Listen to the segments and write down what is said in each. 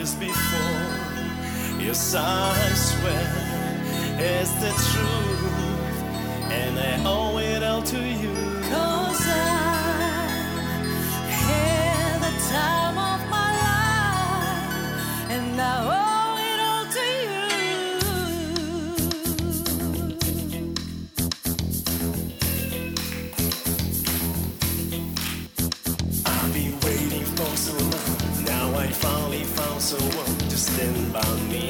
this before. Yes, I swear it's the truth, and I owe it all to you. 'Cause I had the time of my life, and I owe it all to you. I've been waiting for so long. Now I finally found someone to stand by me.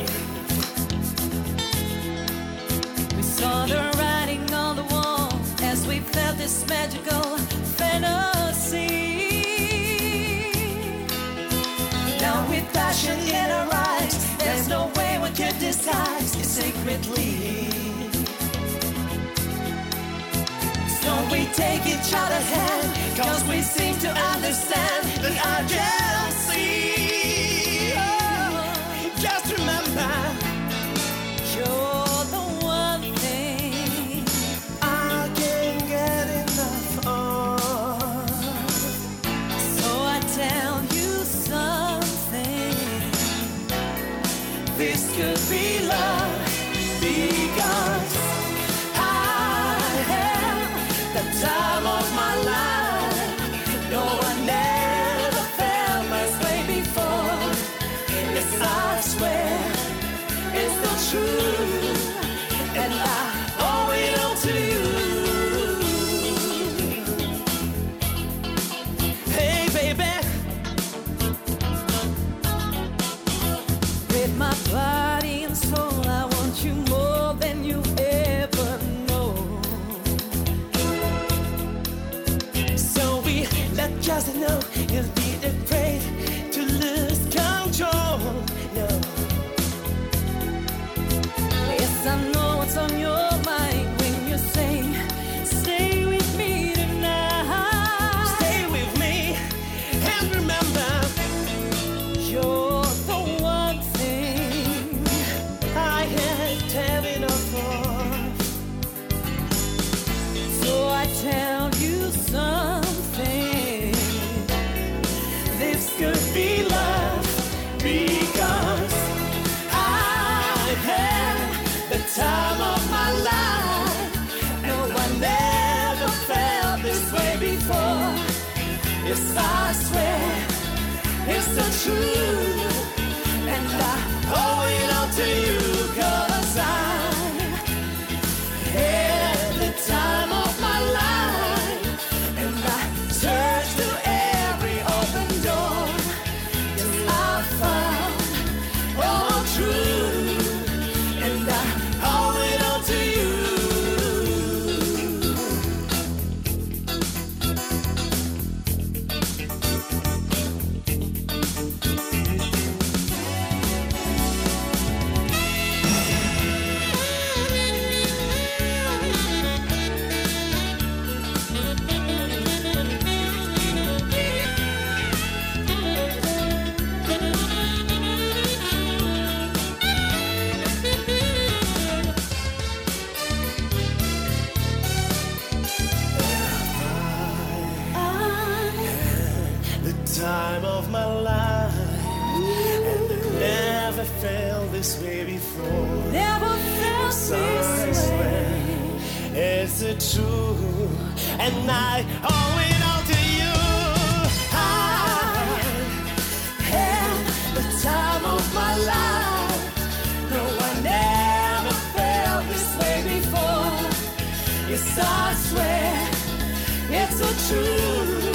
We saw the writing on the wall as we felt this magical fantasy. Now with passion in our eyes, there's no way we can disguise it secretly. So we take each other's hand, 'cause we seem to understand that I can see. Oh, Just remember, you're the one thing I can't get enough of. So I tell you something. This could be love, because I have the time of my life. No one ever felt this way before. Yes, I swear it's the truth, and I owe it all to you. Hey, baby. With my body and soul, I want you more than you ever know. So we let just know you'll be afraid to lose control. No, Yes, I know what's on your mind when you say, stay with me tonight. stay with me and remember, You're the one thing I had had enough of. So I tell you something. This could be love, because I had the time of my life. No one ever felt this way before. Yes, I swear It's the truth, and I owe it all to you. 'cause I had the time of my life, and I searched through every open door. Yes, I found all truth, and I Owe it all to you. The time of my life, and I never felt this way before. never felt So I this swear way. it's the truth, and I owe it all to you. I had the time of my life. No one ever felt this way before. Yes, I swear it's the truth,